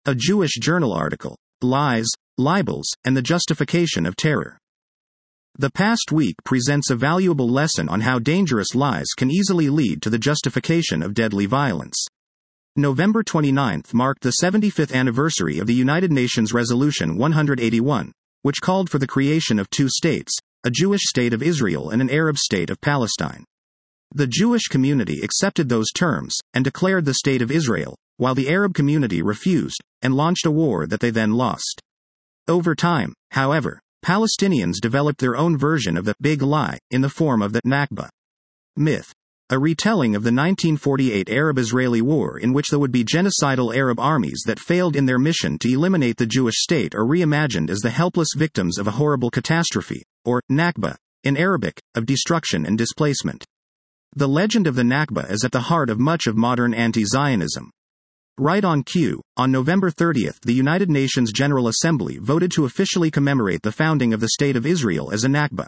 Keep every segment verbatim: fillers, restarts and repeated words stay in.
A Jewish Journal article. Lies, Libels, and the Justification of Terror. The past week presents a valuable lesson on how dangerous lies can easily lead to the justification of deadly violence. November twenty-ninth marked the seventy-fifth anniversary of the United Nations Resolution one hundred eighty-one, which called for the creation of two states, a Jewish state of Israel and an Arab state of Palestine. The Jewish community accepted those terms, and declared the state of Israel, while the Arab community refused, and launched a war that they then lost. Over time, however, Palestinians developed their own version of the big lie, in the form of the Nakba myth, a retelling of the nineteen forty-eight Arab-Israeli War in which the would-be genocidal Arab armies that failed in their mission to eliminate the Jewish state are reimagined as the helpless victims of a horrible catastrophe, or Nakba, in Arabic, of destruction and displacement. The legend of the Nakba is at the heart of much of modern anti-Zionism. Right on cue, on November thirtieth, the United Nations General Assembly voted to officially commemorate the founding of the State of Israel as a Nakba.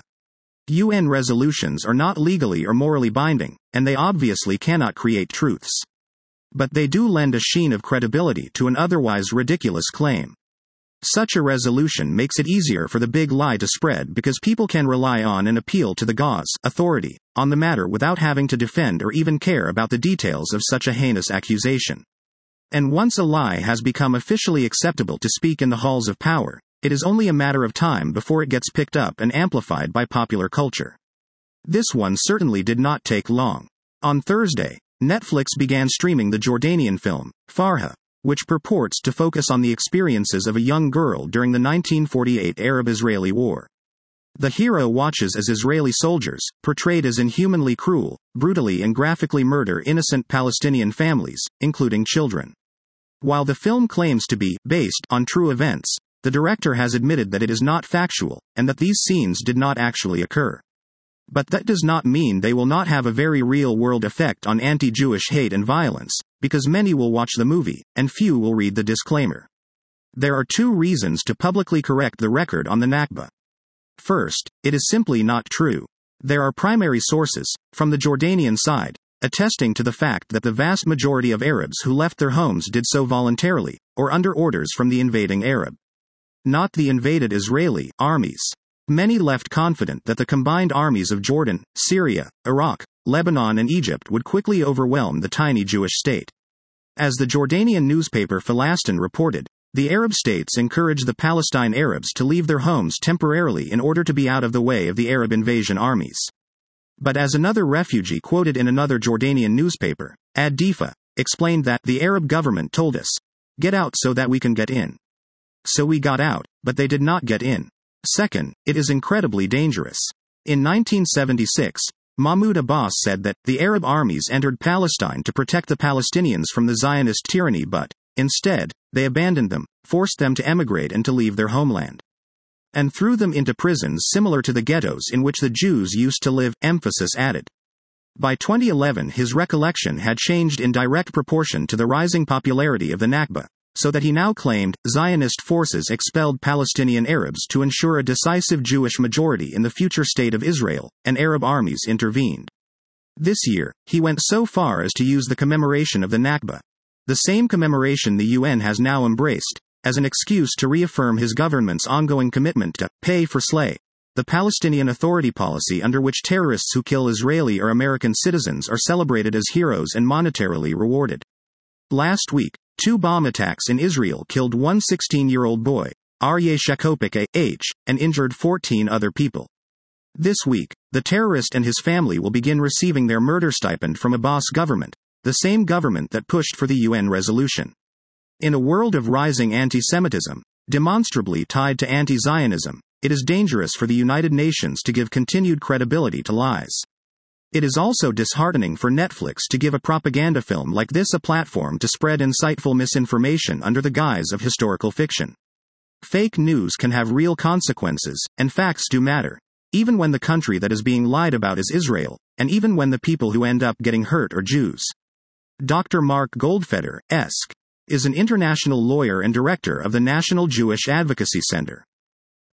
U N resolutions are not legally or morally binding, and they obviously cannot create truths. But they do lend a sheen of credibility to an otherwise ridiculous claim. Such a resolution makes it easier for the big lie to spread because people can rely on and appeal to the Gauze authority on the matter without having to defend or even care about the details of such a heinous accusation. And once a lie has become officially acceptable to speak in the halls of power, it is only a matter of time before it gets picked up and amplified by popular culture. This one certainly did not take long. On Thursday, Netflix began streaming the Jordanian film, Farha, which purports to focus on the experiences of a young girl during the nineteen forty-eight Arab-Israeli War. The hero watches as Israeli soldiers, portrayed as inhumanly cruel, brutally and graphically murder innocent Palestinian families, including children. While the film claims to be based on true events, the director has admitted that it is not factual, and that these scenes did not actually occur. But that does not mean they will not have a very real-world effect on anti-Jewish hate and violence, because many will watch the movie, and few will read the disclaimer. There are two reasons to publicly correct the record on the Nakba. First, it is simply not true. There are primary sources, from the Jordanian side, attesting to the fact that the vast majority of Arabs who left their homes did so voluntarily, or under orders from the invading Arab, not the invaded Israeli armies. Many left confident that the combined armies of Jordan, Syria, Iraq, Lebanon and Egypt would quickly overwhelm the tiny Jewish state. As the Jordanian newspaper Falastin reported, the Arab states encouraged the Palestine Arabs to leave their homes temporarily in order to be out of the way of the Arab invasion armies. But as another refugee quoted in another Jordanian newspaper, Ad-Difa, explained that the Arab government told us, "Get out so that we can get in." So we got out, but they did not get in. Second, it is incredibly dangerous. In nineteen seventy-six, Mahmoud Abbas said that the Arab armies entered Palestine to protect the Palestinians from the Zionist tyranny, but, instead, they abandoned them, forced them to emigrate and to leave their homeland, and threw them into prisons similar to the ghettos in which the Jews used to live, emphasis added. By twenty eleven, his recollection had changed in direct proportion to the rising popularity of the Nakba, so that he now claimed Zionist forces expelled Palestinian Arabs to ensure a decisive Jewish majority in the future state of Israel, and Arab armies intervened. This year, he went so far as to use the commemoration of the Nakba, the same commemoration the U N has now embraced, as an excuse to reaffirm his government's ongoing commitment to pay for slay, the Palestinian Authority policy under which terrorists who kill Israeli or American citizens are celebrated as heroes and monetarily rewarded. Last week, two bomb attacks in Israel killed one sixteen-year-old boy, Aryeh Shekopik A H, and injured fourteen other people. This week, the terrorist and his family will begin receiving their murder stipend from Abbas government, the same government that pushed for the U N resolution. In a world of rising anti-Semitism, demonstrably tied to anti-Zionism, it is dangerous for the United Nations to give continued credibility to lies. It is also disheartening for Netflix to give a propaganda film like this a platform to spread insightful misinformation under the guise of historical fiction. Fake news can have real consequences, and facts do matter, even when the country that is being lied about is Israel, and even when the people who end up getting hurt are Jews. Doctor Mark Goldfeder, E S C, is an international lawyer and director of the National Jewish Advocacy Center.